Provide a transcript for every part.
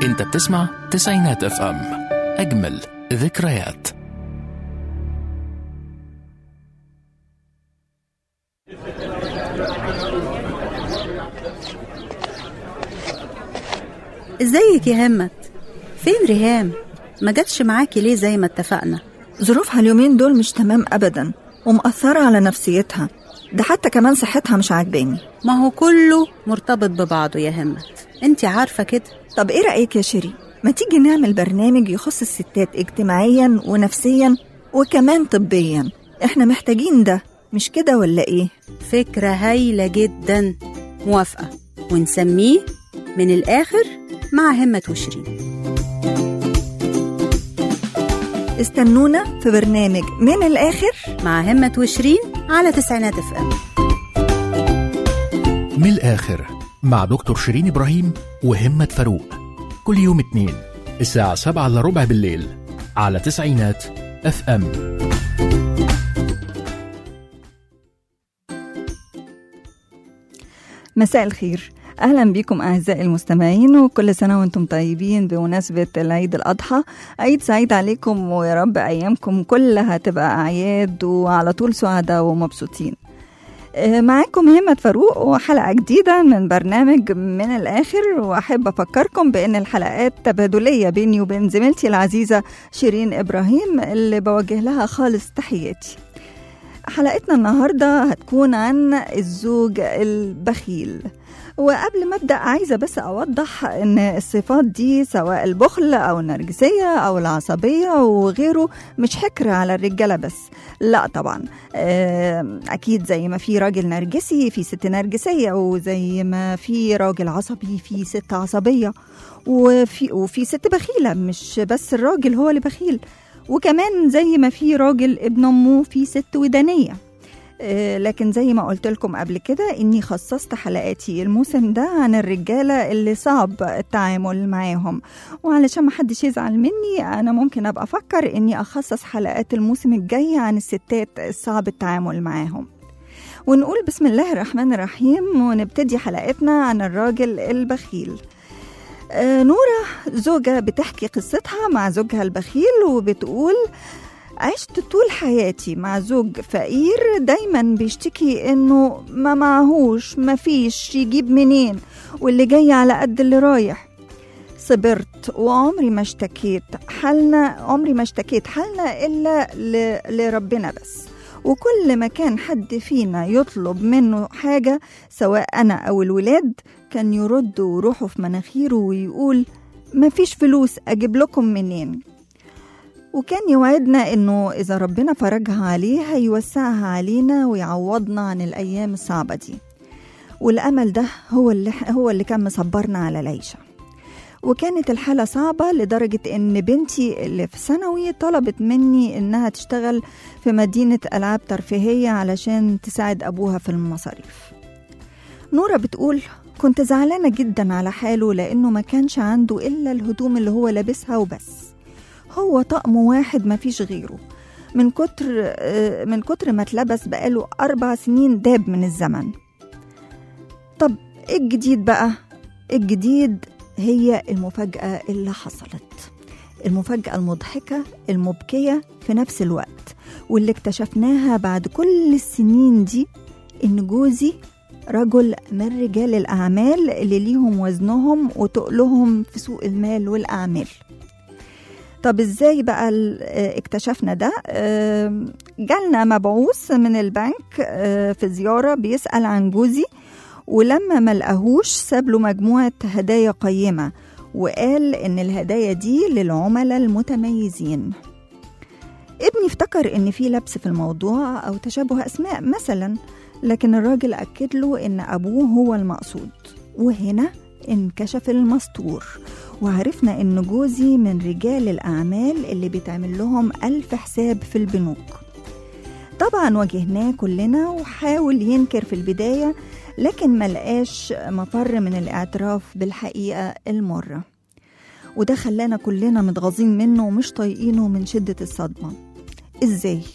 انت بتسمع تسعينات اف ام، اجمل ذكريات. ازيك يا همت؟ فين ريهام؟ ما جاتش معاكي ليه زي ما اتفقنا؟ ظروفها اليومين دول مش تمام أبدا ومأثرة على نفسيتها، ده حتى كمان صحتها مش عاجباني. ما هو كله مرتبط ببعضه يا همت، انتي عارفة كده. طب ايه رأيك يا شيري؟ ما تيجي نعمل برنامج يخص الستات اجتماعيا ونفسيا وكمان طبيا، احنا محتاجين ده، مش كده ولا ايه؟ فكرة هايلة جدا، موافقة. ونسميه من الآخر مع همت وشيرين. استنونا في برنامج من الآخر مع همت وشيرين على تسعينات اف ام. من الآخر مع دكتور شيرين إبراهيم وهمت فاروق، كل يوم اثنين الساعة 7:15 بالليل على تسعينات اف ام. مساء الخير، أهلا بكم أعزائي المستمعين، وكل سنة وانتم طيبين بمناسبة العيد الأضحى. عيد سعيد عليكم، ويا رب أيامكم كلها تبقى أعياد وعلى طول سعداء ومبسوطين. معاكم همت فاروق وحلقة جديدة من برنامج من الآخر، وأحب أفكركم بأن الحلقات تبادلية بيني وبين زميلتي العزيزة شيرين إبراهيم اللي بوجه لها خالص تحياتي. حلقتنا النهاردة هتكون عن الزوج البخيل. وقبل ما أبدأ عايزة بس أوضح أن الصفات دي سواء البخل أو النرجسية أو العصبية وغيره مش حكر على الرجالة بس، لا طبعا. أكيد زي ما في راجل نرجسي في ست نرجسية، وزي ما في راجل عصبي في ست عصبية، وفي ست بخيلة، مش بس الراجل هو اللي بخيل. وكمان زي ما في راجل ابن أمه في ست ودانية. لكن زي ما قلت لكم قبل كده إني خصصت حلقاتي الموسم ده عن الرجالة اللي صعب التعامل معاهم، وعلشان ما حدش يزعل مني أنا ممكن أبقى أفكر إني أخصص حلقات الموسم الجاي عن الستات الصعب التعامل معاهم. ونقول بسم الله الرحمن الرحيم ونبتدي حلقتنا عن الراجل البخيل. نورة زوجة بتحكي قصتها مع زوجها البخيل وبتقول: عشت طول حياتي مع زوج فقير دايما بيشتكي انه ما معهوش، ما فيش يجيب منين، واللي جاي على قد اللي رايح. صبرت وعمري ما اشتكيت حالنا إلا لربنا بس. وكل ما كان حد فينا يطلب منه حاجة سواء أنا أو الولاد كان يرد وروحه في مناخيره ويقول ما فيش فلوس أجيب لكم منين. وكان يوعدنا إنه إذا ربنا فرجها عليه هيوسعها علينا ويعوضنا عن الأيام الصعبة دي. والأمل ده هو اللي كان مصبرنا على العيشة. وكانت الحالة صعبة لدرجة إن بنتي اللي في ثانوي طلبت مني إنها تشتغل في مدينة ألعاب ترفيهية علشان تساعد أبوها في المصاريف. نورة بتقول: كنت زعلانة جدا على حاله لأنه ما كانش عنده إلا الهدوم اللي هو لابسها وبس، هو طقم واحد ما فيش غيره. من كتر ما اتلبس بقاله 4 سنين داب من الزمن. طب إيه الجديد بقى؟ الجديد هي المفاجأة اللي حصلت، المفاجأة المضحكة المبكية في نفس الوقت، واللي اكتشفناها بعد كل السنين دي، إن جوزي رجل من رجال الأعمال اللي ليهم وزنهم وتقلهم في سوق المال والأعمال. طب ازاي بقى اكتشفنا ده؟ جالنا مبعوث من البنك في زيارة بيسأل عن جوزي، ولما ملقاهوش ساب له مجموعة هدايا قيمة، وقال ان الهدايا دي للعملاء المتميزين. ابني افتكر ان في لبس في الموضوع او تشابه اسماء مثلا، لكن الراجل اكد له ان ابوه هو المقصود. وهنا انكشف المستور، وعرفنا ان جوزي من رجال الاعمال اللي بيتعمل لهم 1000 حساب في البنوك. طبعا واجهناه كلنا وحاول ينكر في البداية، لكن ملقاش مفر من الاعتراف بالحقيقة المرة، وده خلانا كلنا متغاظين منه ومش طايقينه من شدة الصدمة.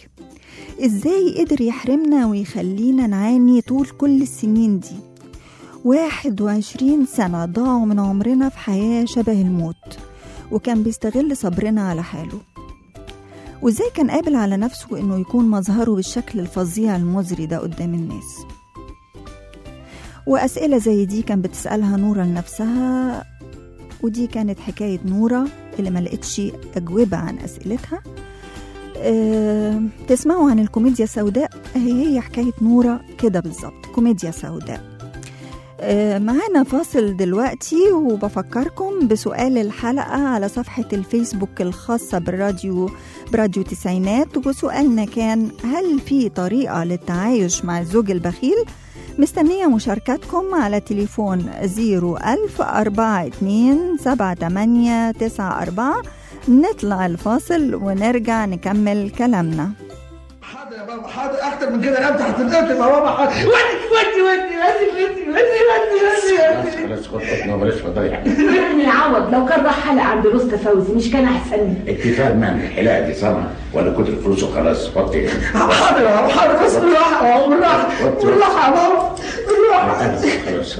ازاي قدر يحرمنا ويخلينا نعاني طول كل السنين دي؟ 21 سنة ضاعوا من عمرنا في حياة شبه الموت، وكان بيستغل صبرنا على حاله. وإزاي كان قابل على نفسه إنه يكون مظهره بالشكل الفظيع المزري ده قدام الناس؟ وأسئلة زي دي كان بتسألها نورة لنفسها، ودي كانت حكاية نورة اللي ما لقيتش أجوبة عن أسئلتها. تسمعوا عن الكوميديا السوداء، هي حكاية نورة كده بالظبط، كوميديا سوداء. معانا فاصل دلوقتي، وبفكركم بسؤال الحلقة على صفحة الفيسبوك الخاصة براديو تسعينات، وسؤالنا كان: هل في طريقة للتعايش مع الزوج البخيل؟ مستنية مشاركاتكم على تليفون 010427894. نطلع الفاصل ونرجع نكمل كلامنا. حاضر يا بابا، حاضر. اكتر من كده انت هتتقتل يا بابا. حاضر. ودي خلاص خطتنا بلاش فضايح. ابني عوض لو كان راح حلقة عند رستة فوزي مش كان احسن؟ اتفاق مع الحلاقه دي صنعه ولا كتر فلوس وخلاص؟ حطي. حاضر يا بابا، حاضر. بس بالراحه بالراحه بالراحه يا بابا، بالراحه. خلاص.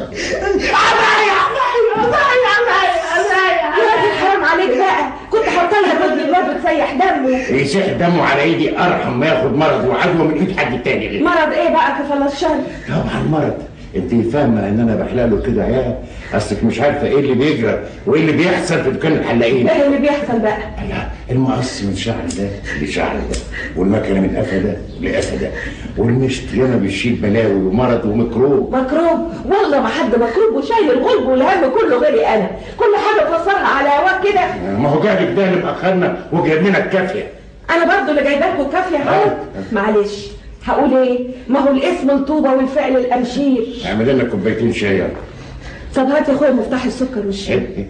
حرام عليك بقى، كنت حاطه لها الراجل الواد بتسيح دمه. يسيح دمه على ايدي ارحم ما ياخد مرض وعدوى من ايد حد تاني غير. مرض ايه بقى كفل الشر؟ طبعا مرض. انت فاهمه ان انا بحلق له كده يا اصلك مش عارفه ايه اللي بيجرى وايه اللي بيحصل في دكان الحلاقين. ايه اللي بيحصل بقى؟ لا، المقص من شعر ده لشعر ده، والمكنه من قفا ده لقفا ده، والمشط ياما بيشيل بلاوي ومرض وميكروب. ميكروب؟ والله ما حد ميكروب وشايل الغلب والهم كله غيري انا، كل حاجه تفسرها على هواك كده. ما هو جهلك ده اللي مأخرنا وجايب لنا الكافيه. انا برضه اللي جايباكوا الكافيه اهو. معلش هقول ايه؟ ما هو الاسم الطوبه والفعل الامشير. اعمل لنا كوبايتين شاي. طب هات يا اخويا مفتاح السكر والشاي.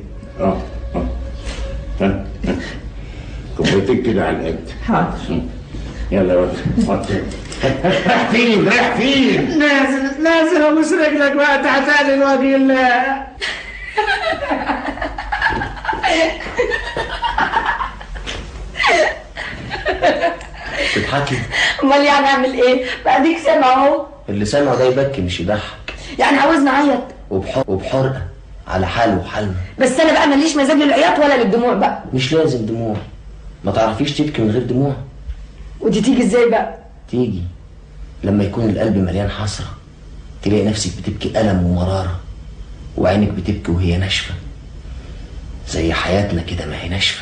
كوبايتين كده على القد. حاضر. يلا يا ولد. رايح فين؟ رايح فين؟ نازل ابوس رجلك بقى تحت لوجه الله. تضحكي؟ امال يعني اعمل ايه؟ بقى سامع اهو. اللي سامعه ده يبكي مش يضحك. يعني عاوزني اعيط؟ وبحرقه على حاله وحالنا. بس انا بقى ماليش مزاج للعياط ولا للدموع بقى. مش لازم دموع، ما تعرفيش تبكي من غير دموع. ودي تيجي ازاي بقى؟ تيجي لما يكون القلب مليان حسره، تلاقي نفسك بتبكي ألم ومراره، وعينك بتبكي وهي ناشفه، زي حياتنا كده ما هي ناشفه.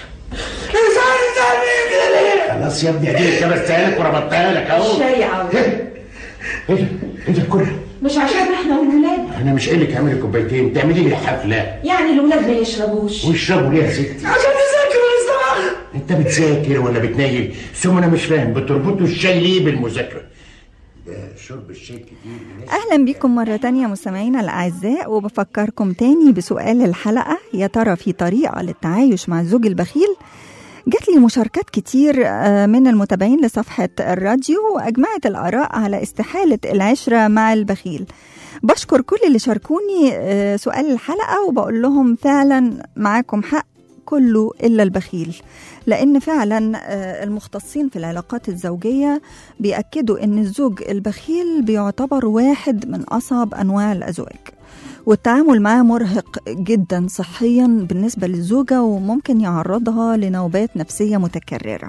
خلاص يا ابني اديني كبستها لك وربطتها لك اهو. شاي عاوز. ايه ده كله؟ مش عشان احنا والولاد. انا مش قايل لك اعملي كوبايتين تعملي لي حفله. يعني الولاد ما يشربوش؟ ويشربوا ليه يا ستي؟ عشان نذاكر ونستمر. انت بتذاكر ولا بتنيل؟ ثم انا مش فاهم بتربطوا الشاي ليه بالمذاكره؟ شرب الشاي كتير. أهلا بكم مرة تانية مستمعينا الأعزاء، وبفكركم تاني بسؤال الحلقة: يا ترى في طريقة للتعايش مع الزوج البخيل؟ جات لي مشاركات كتير من المتابعين لصفحة الراديو، وأجمعت الآراء على استحالة العشرة مع البخيل. بشكر كل اللي شاركوني سؤال الحلقة، وبقول لهم فعلا معاكم حق، كله إلا البخيل. لأن فعلا المختصين في العلاقات الزوجية بيأكدوا أن الزوج البخيل بيعتبر واحد من أصعب أنواع الأزواج، والتعامل معاه مرهق جدا صحيا بالنسبة للزوجة، وممكن يعرضها لنوبات نفسية متكررة.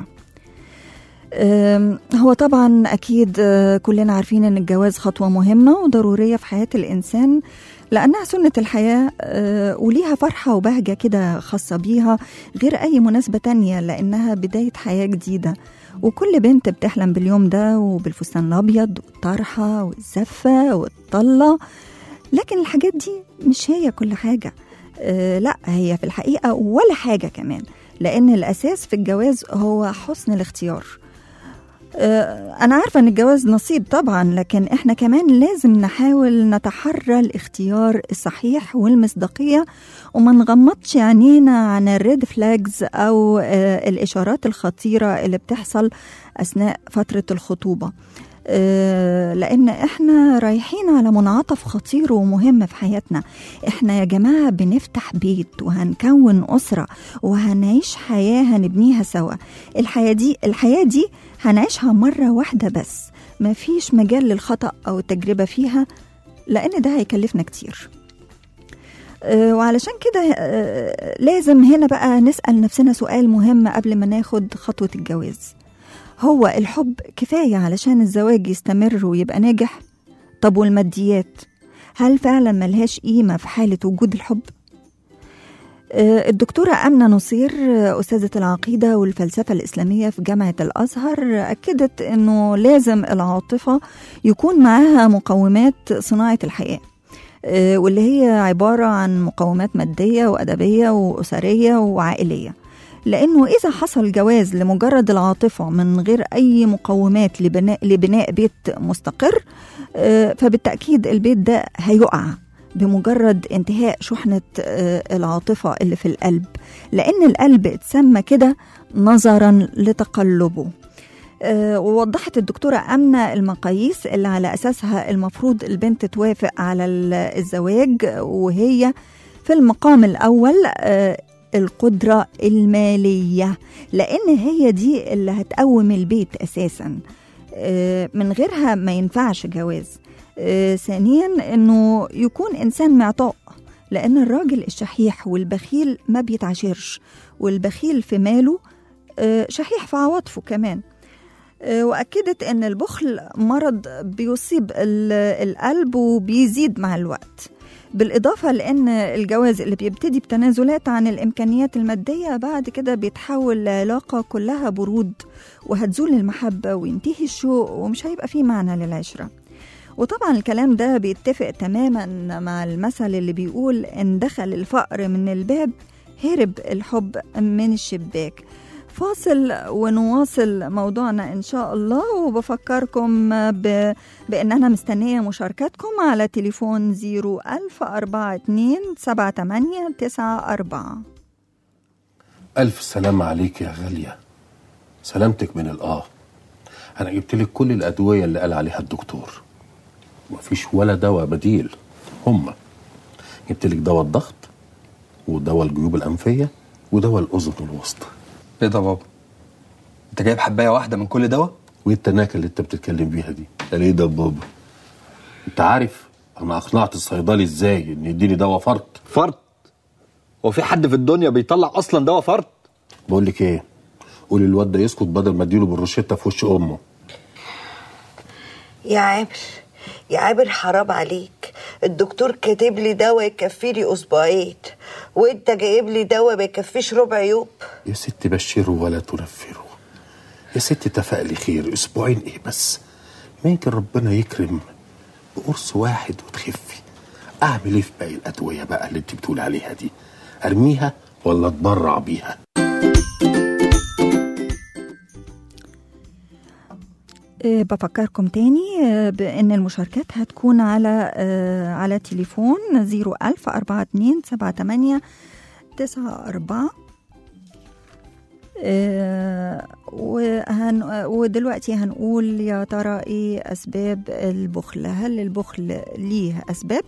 هو طبعا أكيد كلنا عارفين أن الجواز خطوة مهمة وضرورية في حياة الإنسان، لأنها سنة الحياة وليها فرحة وبهجة كده خاصة بيها غير أي مناسبة تانية، لأنها بداية حياة جديدة. وكل بنت بتحلم باليوم ده وبالفستان الأبيض والطرحة والزفة والطلة. لكن الحاجات دي مش هي كل حاجة، لا هي في الحقيقة ولا حاجة كمان، لأن الأساس في الجواز هو حسن الاختيار. أنا عارفة أن الجواز نصيب طبعا، لكن إحنا كمان لازم نحاول نتحرى الاختيار الصحيح والمصداقية، وما نغمضش عينينا عن الريد فلاجز أو الإشارات الخطيرة اللي بتحصل أثناء فترة الخطوبة، لأن إحنا رايحين على منعطف خطير ومهم في حياتنا. إحنا يا جماعة بنفتح بيت وهنكون أسرة وهنعيش حياة هنبنيها سوا. الحياة دي هنعيشها مرة واحدة بس، مفيش مجال للخطأ أو التجربة فيها لأن ده هيكلفنا كتير. وعلشان كده لازم هنا بقى نسأل نفسنا سؤال مهم قبل ما ناخد خطوة الجواز. هو الحب كفاية علشان الزواج يستمر ويبقى ناجح؟ طب والماديات هل فعلا ملهاش قيمة في حالة وجود الحب؟ الدكتورة أمنة نصير أستاذة العقيدة والفلسفة الإسلامية في جامعة الأزهر أكدت أنه لازم العاطفة يكون معها مقومات صناعة الحياة، واللي هي عبارة عن مقومات مادية وأدبية وأسرية وعائلية. لأنه إذا حصل جواز لمجرد العاطفة من غير أي مقومات لبناء بيت مستقر، فبالتأكيد البيت ده هيقع بمجرد انتهاء شحنة العاطفة اللي في القلب، لأن القلب اتسمى كده نظرا لتقلبه. ووضحت الدكتورة أمنة المقاييس اللي على أساسها المفروض البنت توافق على الزواج، وهي في المقام الأول القدرة المالية، لأن هي دي اللي هتقوم البيت أساسا، من غيرها ما ينفعش جواز. ثانيا أنه يكون إنسان معطاء، لأن الراجل الشحيح والبخيل ما بيتعاشرش، والبخيل في ماله شحيح في عواطفه كمان. وأكدت أن البخل مرض بيصيب القلب وبيزيد مع الوقت، بالإضافة لأن الجواز اللي بيبتدي بتنازلات عن الإمكانيات المادية بعد كده بيتحول لعلاقة كلها برود، وهتزول المحبة وينتهي الشوق ومش هيبقى فيه معنى للعشرة. وطبعا الكلام ده بيتفق تماما مع المثل اللي بيقول إن دخل الفقر من الباب هرب الحب من الشباك. فاصل ونواصل موضوعنا إن شاء الله، وبفكركم بأن أنا مستنية مشاركاتكم على تليفون 010427894. ألف سلام عليك يا غالية، سلامتك من أنا جبتلك كل الأدوية اللي قال عليها الدكتور، مفيش ولا دواء بديل. جبتلك دواء الضغط ودواء الجيوب الأنفية ودواء الأذن الوسطى. ايه ده بابا؟ انت جايب حبايه واحده من كل دواء؟ وايه التناكه اللي انت بتتكلم بيها دي؟ قال ايه ده بابا؟ انت عارف انا اقنعت الصيدلي ازاي ان يديني دواء فرط؟ هو في حد في الدنيا بيطلع اصلا دواء فرط؟ بقول لك ايه، قولي الواد ده يسكت بدل ما اديله بالروشته في وش امه. يا عابر حرام عليك، الدكتور كاتب لي دواء يكفي لي اسبوعين، وانت جايب لي دواء ما يكفيش ربع يوم. يا ست بشروا ولا تنفروا، يا ست تفائلي خير، اسبوعين ايه بس، ممكن ربنا يكرم بقرص واحد وتخفي. اعمل ايه في باقي الادويه بقى اللي انت بتقول عليها دي؟ ارميها ولا اتبرع بيها؟ بفكركم تاني بأن المشاركات هتكون على تليفون 010427894. ودلوقتي هنقول يا ترى ايه أسباب البخل؟ هل البخل ليه أسباب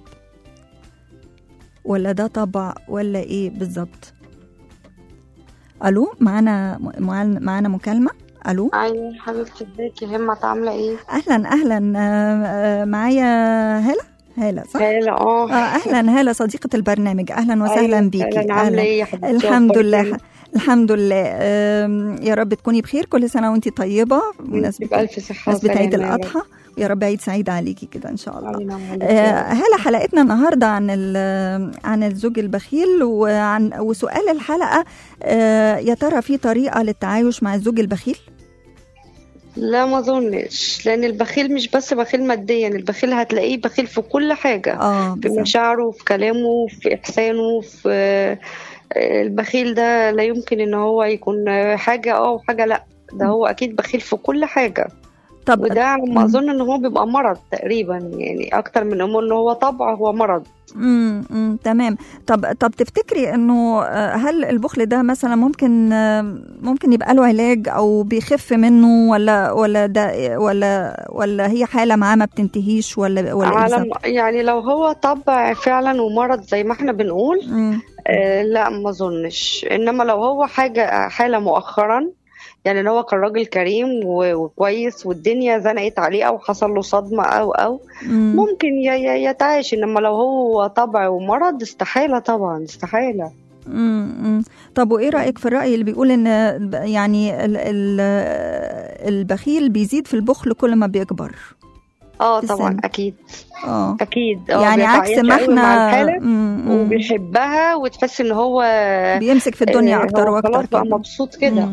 ولا ده طبع ولا ايه بالظبط؟ ألو، معانا مكالمة. الو. ايوه حبيبتي، ازيك يا همت، عامله ايه؟ اهلا معايا هالة صح؟ هالة اهلا هالة صديقة البرنامج، اهلا وسهلا بيكي. اهلا، عامله ايه يا حبيبتي؟ الحمد لله يا رب تكوني بخير، كل سنة وانتي طيبة بألف صحة وسلامة، عيد الأضحى، ويا رب عيد سعيد عليكي كده ان شاء الله. هالة، حلقتنا النهارده عن الزوج البخيل، وسؤال الحلقة يا ترى في طريقة للتعايش مع الزوج البخيل؟ لا ما اظنش، لان البخيل مش بس بخيل ماديا، البخيل هتلاقيه بخيل في كل حاجة، في مشاعره، في كلامه، في احسانه، في البخيل ده لا يمكن ان هو يكون حاجة وحاجة لا، ده هو اكيد بخيل في كل حاجة. طب وده على ما اظن ان هو بيبقى مرض تقريبا، يعني اكتر من ان هو طبع، هو مرض. تمام. طب تفتكري انه هل البخل ده مثلا ممكن يبقى له علاج او بيخف منه، ولا هي حالة معاه ما بتنتهيش، ولا يعني لو هو طبع فعلا ومرض زي ما احنا بنقول لا ما اظنش، انما لو هو حالة مؤخرا، يعني ان هو كان راجل كريم وكويس والدنيا زنقت عليه او حصل له صدمة او ممكن يتعايش، انما لو هو طبع ومرض استحالة طبعا، استحالة. طب وايه رأيك في الرأي اللي بيقول ان يعني البخيل بيزيد في البخل كل ما بيكبر؟ طبعا اكيد. اكيد يعني عكس ما احنا وبيحبها وتحس ان هو بيمسك في الدنيا اكتر واكتر، خلاص بقى مبسوط كده.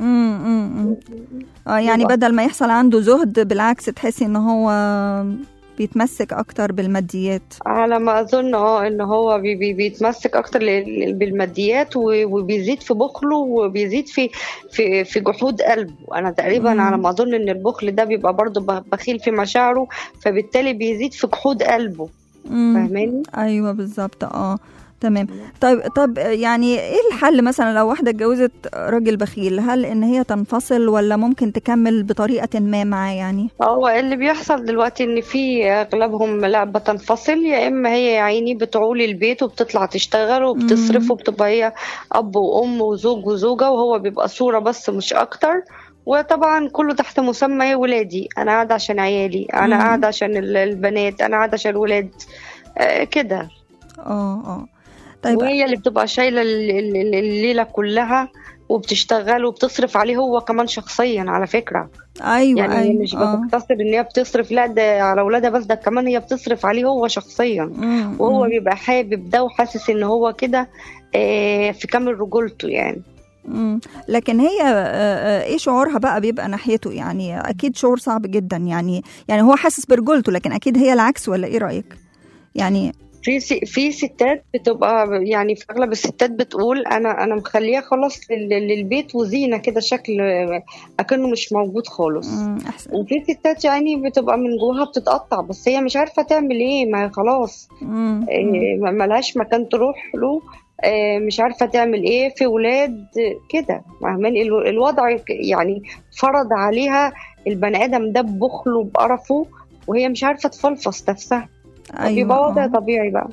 يعني بدل ما يحصل عنده زهد بالعكس تحسي ان هو بيتمسك اكتر بالماديات. على ما اظن ان هو بيتمسك اكتر بالماديات وبيزيد في بخله وبيزيد في جحود قلبه. انا تقريبا على ما اظن ان البخل ده بيبقى برضو بخيل في مشاعره، فبالتالي بيزيد في جحود قلبه. فاهماني؟ ايوه بالظبط. تمام. طب يعني ايه الحل مثلا لو واحده اتجوزت راجل بخيل؟ هل ان هي تنفصل ولا ممكن تكمل بطريقه ما معاه؟ يعني هو اللي بيحصل دلوقتي ان في اغلبهم لا بتنفصل، يا اما هي يا عيني بتعول البيت وبتطلع تشتغل وبتصرف وبتبقى هي اب وام وزوج وزوجه، وهو بيبقى صوره بس مش اكتر. وطبعا كله تحت مسمى ولادي، انا قاعده عشان عيالي، انا قاعده عشان البنات، انا قاعده عشان الولاد كده. طيب. وهي اللي بتبقى شايله الليله كلها وبتشتغل وبتصرف عليه هو كمان شخصيا على فكره. ايوه يعني أيوة. مش بتقتصر ان هي بتصرف، لا ده على اولادها بس، ده كمان هي بتصرف عليه هو شخصيا. وهو بيبقى حابب ده وحاسس ان هو كده في كامل رجولته يعني. لكن هي ايه شعورها بقى بيبقى ناحيته؟ يعني اكيد شعور صعب جدا. يعني هو حاسس برجولته، لكن اكيد هي العكس، ولا ايه رايك؟ يعني في ستات بتبقى يعني في اغلب الستات بتقول انا مخليه خلاص للبيت وزينه كده، شكل اكنه مش موجود خالص. وفي ستات يعني بتبقى من جواها بتتقطع، بس هي مش عارفه تعمل ايه، ما خلاص ملهاش مكان تروح له، مش عارفه تعمل ايه، في ولاد كده. فاهماني؟ الوضع يعني فرض عليها البني ادم ده ببخله بقرفه، وهي مش عارفه تفلفص نفسها. بيبقى وضع طبيعي بقى.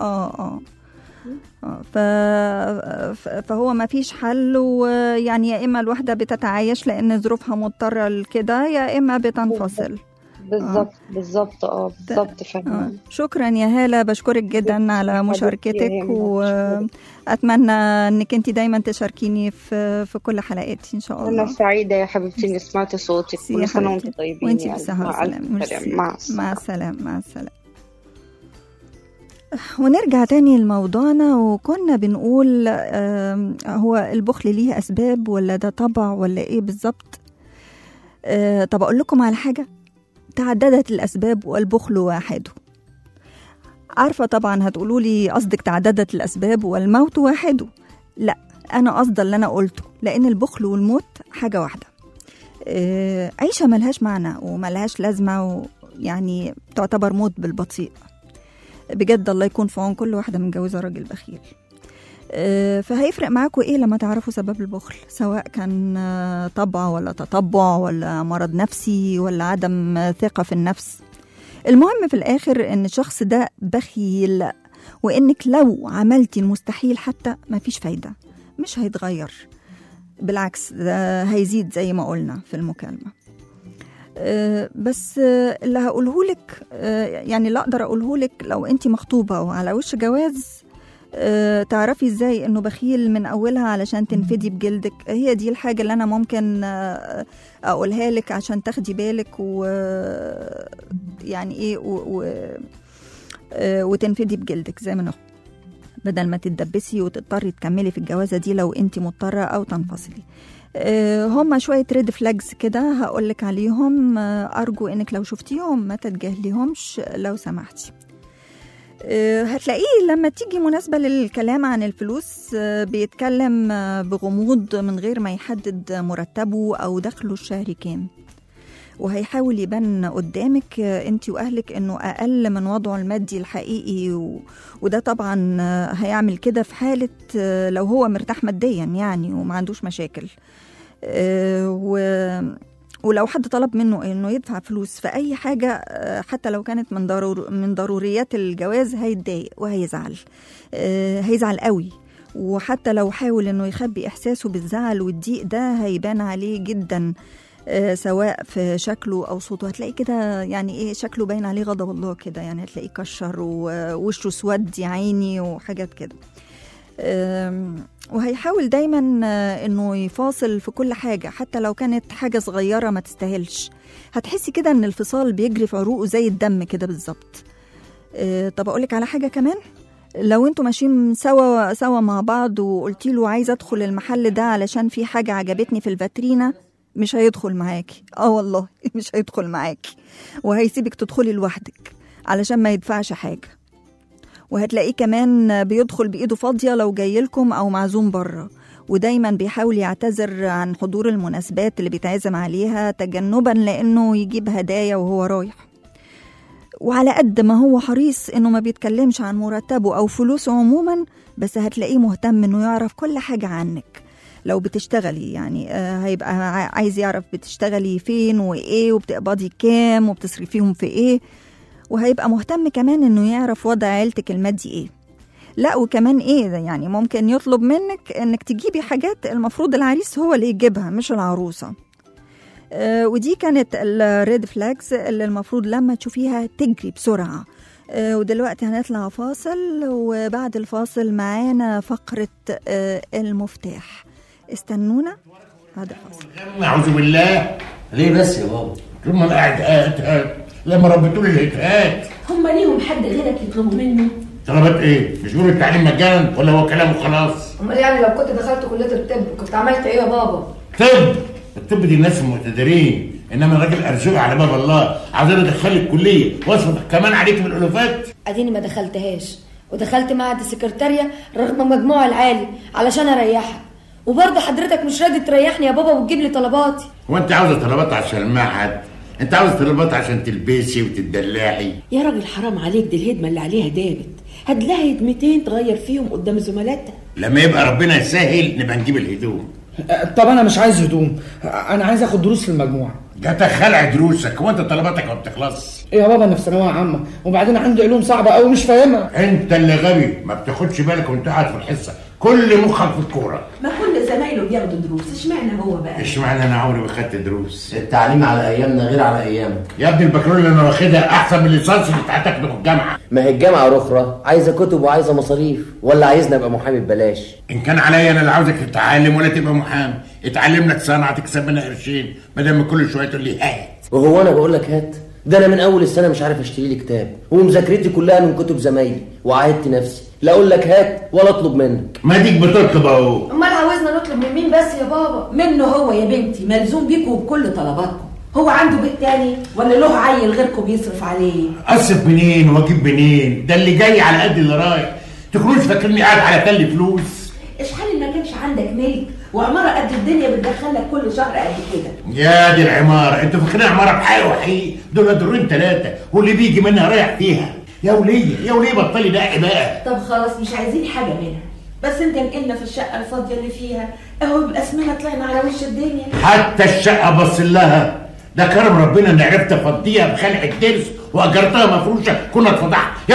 فهو ما فيش حل، ويعني يا اما الواحده بتتعايش لان ظروفها مضطره لكده، يا اما بتنفصل. بالظبط بالظبط فعلا. شكرا يا هالة، بشكرك جدا على مشاركتك، واتمنى انك انت دايما تشاركيني في كل حلقاتي ان شاء الله. انا سعيده يا حبيبتي اني سمعت صوتك. كل سنه وانتم طيبين. وانتي بالصحه والسلامه. مع السلامه. ونرجع تاني لموضوعنا، وكنا بنقول هو البخل ليه أسباب ولا ده طبع ولا إيه بالظبط؟ طب أقول لكم على حاجة، تعددت الأسباب والبخل واحد. عارفة طبعا هتقولوا لي قصدك تعددت الأسباب والموت واحد. لا، أنا قصد اللي أنا قلته، لأن البخل والموت حاجة واحدة. عيشة ملهاش معنى وملهاش لازمة، ويعني تعتبر موت بالبطيء بجد. الله يكون في عون كل واحدة متجوزة راجل بخيل. فهيفرق معاكم ايه لما تعرفوا سبب البخل، سواء كان طبع ولا تطبع ولا مرض نفسي ولا عدم ثقة في النفس. المهم في الآخر ان الشخص ده بخيل، وانك لو عملتي المستحيل حتى ما فيش فايدة، مش هيتغير، بالعكس ده هيزيد زي ما قلنا في المكالمة. بس اللي هقولهولك يعني اللي أقدر أقولهولك، لو أنت مخطوبة وعلى وش جواز تعرفي إزاي إنه بخيل من أولها علشان تنفدي بجلدك. هي دي الحاجة اللي أنا ممكن أقولها لك عشان تاخدي بالك، ويعني إيه وتنفدي بجلدك زي ما نقول، بدل ما تتدبسي وتضطري تكملي في الجوازة دي لو أنت مضطرة أو تنفصلي. هما شوية ريد فلاجز كده هقولك عليهم، أرجو إنك لو شفتيهم ما تتجاهليهمش لو سمحتي. هتلاقيه لما تيجي مناسبة للكلام عن الفلوس بيتكلم بغموض من غير ما يحدد مرتبه أو دخله الشهري كام، وهيحاول يبان قدامك انت وأهلك انه أقل من وضعه المادي الحقيقي، وده طبعا هيعمل كده في حالة لو هو مرتاح ماديا يعني وما عندوش مشاكل. ولو حد طلب منه انه يدفع فلوس في اي حاجة حتى لو كانت من ضروريات الجواز هيتضايق وهيزعل، هيزعل قوي، وحتى لو حاول انه يخبي احساسه بالزعل والضيق ده هيبان عليه جدا، سواء في شكله او صوته. هتلاقي كده يعني ايه، شكله باين عليه غضب الله كده، يعني هتلاقيه كشر ووشه اسود يا عيني وحاجات كده. وهيحاول دايما انه يفاصل في كل حاجة حتى لو كانت حاجة صغيرة ما تستاهلش. هتحسي كده ان الفصال بيجري في عروقه زي الدم كده بالظبط. طب اقولك على حاجة كمان، لو انتوا ماشيين سوا مع بعض وقلتي له عايزة ادخل المحل ده علشان في حاجة عجبتني في الفاترينة، مش هيدخل معاكي. والله مش هيدخل معاكي، وهيسيبك تدخلي لوحدك علشان ما يدفعش حاجة. وهتلاقيه كمان بيدخل بإيده فاضية لو جايلكم أو معزوم بره، ودايما بيحاول يعتذر عن حضور المناسبات اللي بيتعزم عليها تجنبا لأنه يجيب هدايا وهو رايح. وعلى قد ما هو حريص إنه ما بيتكلمش عن مرتبه أو فلوسه عموما، بس هتلاقيه مهتم إنه يعرف كل حاجة عنك. لو بتشتغلي يعني هيبقى عايز يعرف بتشتغلي فين وإيه وبتقبضي كام وبتصرفيهم في إيه، وهيبقى مهتم كمان إنه يعرف وضع عيلتك المادي إيه. لا وكمان إيه ده، يعني ممكن يطلب منك إنك تجيبي حاجات المفروض العريس هو اللي يجيبها مش العروسة. ودي كانت الريد فلاجز اللي المفروض لما تشوفيها تجري بسرعة. ودلوقتي هنطلع فاصل، وبعد الفاصل معانا فقرة المفتاح. استنونا هذا الفاصل. أعوذ بالله. ليه بس يا بابا؟ طول ما أنا قاعد لما ربيتوا لي الهتات. هم ليهم حد غيرك يطلبوا منه؟ طلبات ايه؟ مش بيقولوا التعليم مجانا ولا هو كلامه خلاص؟ امال يعني لو كنت دخلت كليه الطب كنت عملت ايه يا بابا؟ الطب دي الناس المقتدرين، انما الراجل ارزقي على باب الله، عاوزين ادخلك الكليه واصرف كمان عليك بالالوفات. اديني ما دخلتهاش، ودخلت معهد السكرتاريه رغم مجموعي العالي علشان اريحك، وبرضه حضرتك مش راضي تريحني يا بابا وتجيب لي طلباتي. هو انت عاوزه طلبات عشان المعهد؟ انت عاوز طلبات عشان تلبسي وتدلعي؟ يا راجل حرام عليك، دي الهدمه اللي عليها دابت، هات لها هدمتين تغير فيهم قدام زملاتها. لما يبقى ربنا يسهل نبقى نجيب الهدوم. طب انا مش عايز هدوم، انا عايز اخد دروس في المجموعه. ده خلع دروسك، هو انت طلباتك ما بتخلصش؟ ايه يا بابا انا في ثانويه عامه، وبعدين عندي علوم صعبه قوي مش فاهمها. انت اللي غبي، ما بتاخدش بالك وانت قاعد في الحصه، كل مخك في الكوره. ما كل زمايله بياخدوا دروس، اشمعنى هو بقى؟ اشمعنى انا عمري ما خدت دروس؟ التعليم على ايامنا غير على ايامك يا ابني. البكالوريا اللي انا واخدها احسن من الليسانس اللي بتاعتك في الجامعه. ما هي الجامعه الاخرى عايزه كتب وعايزه مصاريف، ولا عايزنا ابقى محامي ببلاش؟ ان كان عليا انا اللي عاوزك تتعلم ولا تبقى محامي، اتعلم لك صنعه تكسب منها قرشين بدل ما كل شويه تقول لي هات. وهو انا بقول لك هات؟ ده انا من اول السنه مش عارف اشتري لي كتاب، ومذاكرتي كلها من كتب زمايلي، وعاهدت نفسي لا اقول لك هات ولا اطلب منك. ما ديك بتطلب اهو. امال عاوزنا نطلب من مين بس يا بابا؟ منه هو يا بنتي، ملزوم بيكوا وبكل طلباتكم. هو عنده بيت تاني ولا له عيل غيركم بيصرف عليه؟ اصرف منين واجيب منين؟ ده اللي جاي على قد اللي رايح. تكونوش فاكرني قاعد على تل فلوس. اشحال ما كانش عندك ملك وعماره قد الدنيا بتدخلك كل شهر قد كده. يا دي العماره، انتوا فاكرين عماره بحق وحقيقي؟ دول دورين ثلاثه واللي بيجي منها رايح فيها. يا وليه بطلي دقي بقى. طب خلاص مش عايزين حاجه منها، بس انت نقلنا في الشقه الفاضيه اللي فيها اهو باسمنا طلعنا على وش الدنيا. حتى الشقه بص لها، ده كرم ربنا اني عرفت افضيها بخلع الدرس واجرتها مفروشه كنا اتفضحت. يا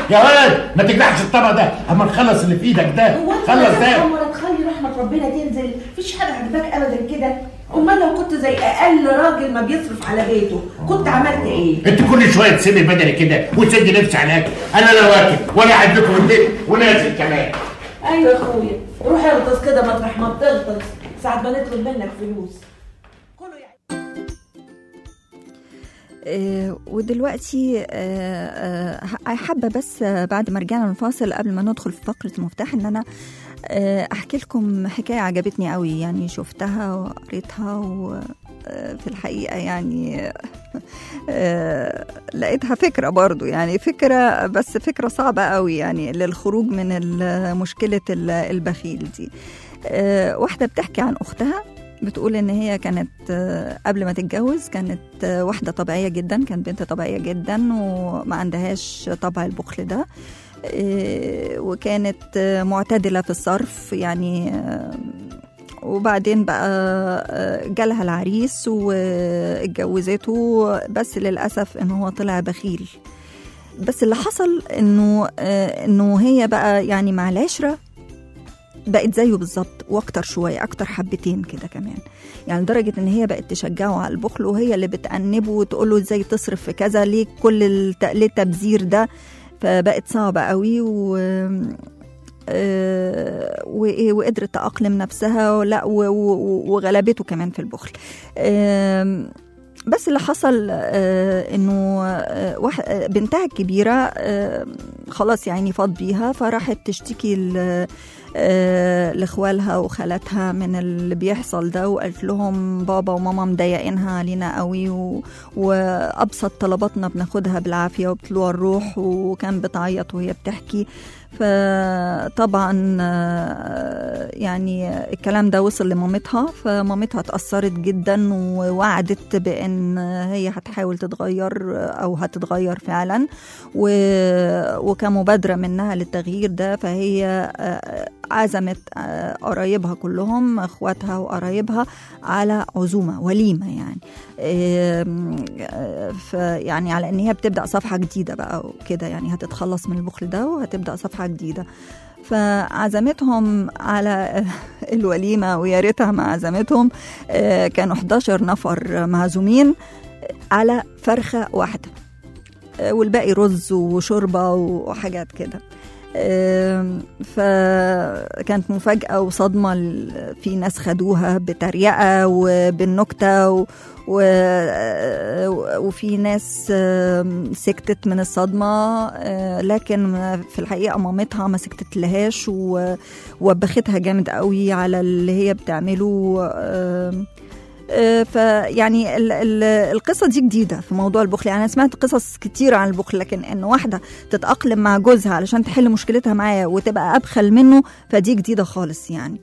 واد ما تجرحش الطبق ده اما نخلص اللي في ايدك ده. خلص ده ولا تخلي رحمه ربنا تنزل، مفيش حاجه عجباك ابدا كده. امال لو كنت زي اقل راجل ما بيصرف على بيته كنت عملت ايه؟ انت كل شويه تسيبي بدني كده وتسدي نفسي على الاكل. انا لا واكل ولا قاعد لكم في البيت ونازل كمان. ايوه يا اخويا، روح اغطس كده مطرح ما بتغطس ساعه ما نطلب منك فلوس. ودلوقتي حابة بس بعد ما رجعنا الفاصل قبل ما ندخل في فقرة المفتاح ان انا احكي لكم حكاية عجبتني قوي، يعني شفتها وقريتها وفي الحقيقة يعني لقيتها فكرة برضو، يعني فكرة بس فكرة صعبة قوي يعني للخروج من مشكلة البخيل دي. واحدة بتحكي عن اختها، بتقول ان هي كانت قبل ما تتجوز كانت واحدة طبيعية جدا، كانت بنت طبيعية جدا وما عندهاش طبع البخل ده، وكانت معتدلة في الصرف يعني. وبعدين بقى جالها العريس واتجوزته، بس للأسف ان هو طلع بخيل. بس اللي حصل انه هي بقى يعني مع العشرة بقت زيه بالظبط واكتر شويه، اكتر حبتين كده كمان، يعني لدرجه ان هي بقت تشجعه على البخل، وهي اللي بتأنبه وتقول له ازاي تصرف في كذا، ليه كل التبذير ده. فبقت صعبه قوي وقدرت تأقلم نفسها لا وغلبته كمان في البخل. بس اللي حصل انه بنتها الكبيره خلاص يعني فاض بيها، فراحت تشتكي لاخوالها وخالاتها من اللي بيحصل ده، وقالت لهم بابا وماما مضايقينها علينا قوي وابسط طلباتنا بناخدها بالعافيه وبطلوع الروح، وكان بتعيط وهي بتحكي. فطبعا يعني الكلام ده وصل لمامتها، فمامتها اتأثرت جدا ووعدت بأن هي هتحاول تتغير أو هتتغير فعلا، وكمبادرة منها للتغيير ده فهي عزمت قرايبها كلهم، اخواتها وقرايبها، على عزومة وليمة يعني، يعني على ان هي بتبدأ صفحة جديدة بقى وكده، يعني هتتخلص من البخل ده وهتبدأ صفحة جديدة. فعزمتهم على الوليمة، ويا ريتها ما عزمتهم، كانوا 11 نفر معزومين على فرخة واحدة، والباقي رز وشوربة وحاجات كده. فكانت مفاجأة وصدمة، في ناس خدوها بتريقة وبالنكتة وفي ناس سكتت من الصدمة، لكن في الحقيقة مامتها ما سكتت لهاش ووبختها جامد قوي على اللي هي بتعمله. فيعني القصة دي جديدة في موضوع البخل، يعني أنا سمعت قصص كتير عن البخل، لكن إن واحدة تتأقلم مع جوزها علشان تحل مشكلتها معاه وتبقى أبخل منه، فدي جديدة خالص يعني.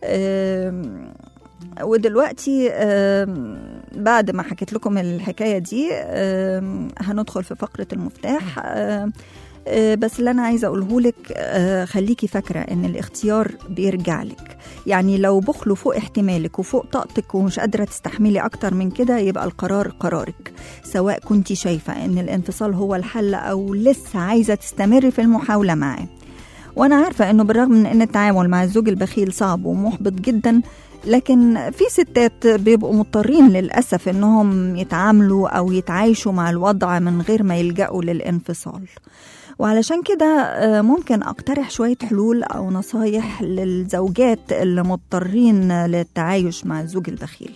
ودلوقتي بعد ما حكيت لكم الحكاية دي هندخل في فقرة المفتاح. بس اللي أنا عايزة أقوله لك، خليكي فاكرة إن الاختيار بيرجع لك، يعني لو بخلوا فوق احتمالك وفوق طاقتك ومش قادرة تستحملي أكتر من كده، يبقى القرار قرارك، سواء كنتي شايفة إن الانفصال هو الحل أو لسه عايزة تستمري في المحاولة معاه. وأنا عارفة إنه بالرغم من إن التعامل مع الزوج البخيل صعب ومحبط جدا، لكن في ستات بيبقوا مضطرين للأسف إنهم يتعاملوا أو يتعايشوا مع الوضع من غير ما يلجأوا للانفصال. وعلشان كده ممكن أقترح شوية حلول أو نصايح للزوجات اللي مضطرين للتعايش مع الزوج البخيل.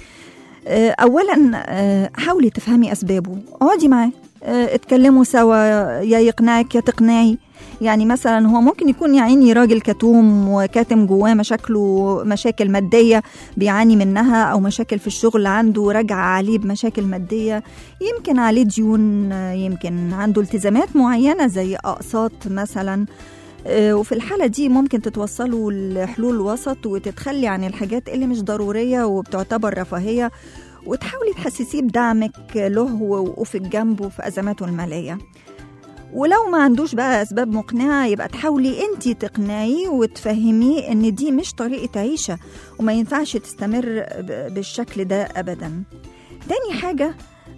أولا حاولي تفهمي أسبابه، اقعدي معاه، اتكلموا سوا، يا يقنعك يا تقنعي. يعني مثلا هو ممكن يكون يا عيني راجل كتوم وكاتم جواه مشاكل مادية بيعاني منها، أو مشاكل في الشغل عنده راجعة عليه بمشاكل مادية، يمكن عليه ديون، يمكن عنده التزامات معينة زي أقساط مثلا. وفي الحالة دي ممكن تتوصلوا لحلول وسط وتتخلي عن الحاجات اللي مش ضرورية وبتعتبر رفاهية، وتحاولي تحسسيه بدعمك له ووقوفك جنبه في أزماته المالية. ولو ما عندوش بقى أسباب مقنعة، يبقى تحاولي أنتي تقنعيه وتفهميه أن دي مش طريقة عيشة وما ينفعش تستمر بالشكل ده أبدا. تاني حاجة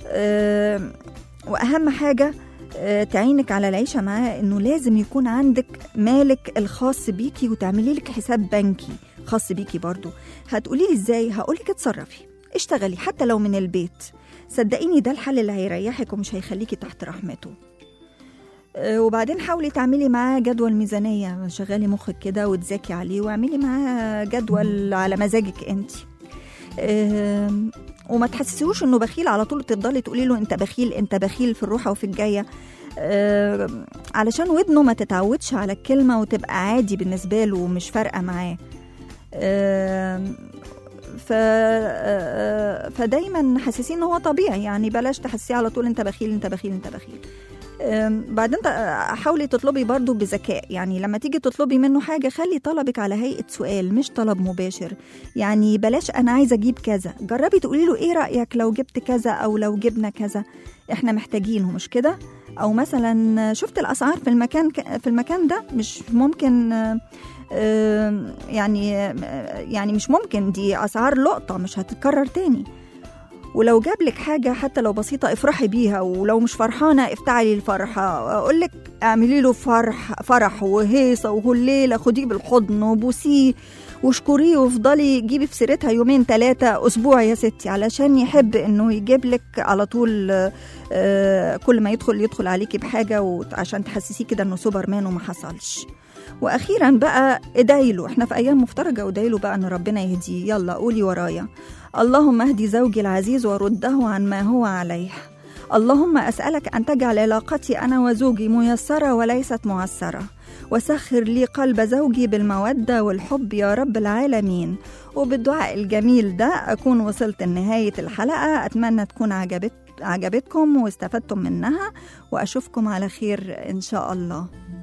وأهم حاجة تعينك على العيشة معاه، أنه لازم يكون عندك مالك الخاص بيكي وتعملي لك حساب بنكي خاص بيكي برضو. هتقولي لي إزاي؟ هقولك اتصرفي، اشتغلي حتى لو من البيت، صدقيني ده الحل اللي هيريحك ومش هيخليكي تحت رحمته. وبعدين حاولي تعملي معاه جدول ميزانية، شغالي مخك كده وتذاكي عليه واعملي معاه جدول على مزاجك انت. وما تحسسوش انه بخيل على طول تفضلي تقولي له انت بخيل انت بخيل في الروحة وفي الجاية، علشان ودنه ما تتعودش على الكلمة وتبقى عادي بالنسبة له ومش فارقة معاه. فدايما حسسين ان هو طبيعي، يعني بلاش تحسيه على طول انت بخيل انت بخيل انت بخيل. بعدين حاولي تطلبي برضو بذكاء، يعني لما تيجي تطلبي منه حاجة خلي طلبك على هيئة سؤال مش طلب مباشر. يعني بلاش أنا عايزة أجيب كذا، جربي تقولي له إيه رأيك لو جبت كذا أو لو جبنا كذا، إحنا محتاجينه مش كده؟ أو مثلا شفت الأسعار في المكان ده، مش ممكن يعني مش ممكن، دي أسعار لقطة مش هتتكرر تاني. ولو جابلك حاجة حتى لو بسيطة افرحي بيها، ولو مش فرحانة افتعلي الفرحة. أقولك اعملي له فرح وهيصة وهليلة، خديه بالحضن وبوسيه واشكريه وافضلي جيبي في سيرتها يومين 3 أسبوع يا ستي، علشان يحب انه يجيبلك على طول. كل ما يدخل عليكي بحاجة عشان تحسسيه كده انه سوبرمان وما حصلش. واخيرا بقى ادعيله، احنا في ايام مفترجة، ادعيله بقى ان ربنا يهديه. يلا قولي ورايا: اللهم اهدي زوجي العزيز ورده عن ما هو عليه. اللهم أسألك أن تجعل علاقتي أنا وزوجي ميسرة وليست معسرة، وسخر لي قلب زوجي بالمودة والحب يا رب العالمين. وبالدعاء الجميل ده أكون وصلت لنهاية الحلقة. أتمنى تكون عجبتكم واستفدتم منها، وأشوفكم على خير إن شاء الله.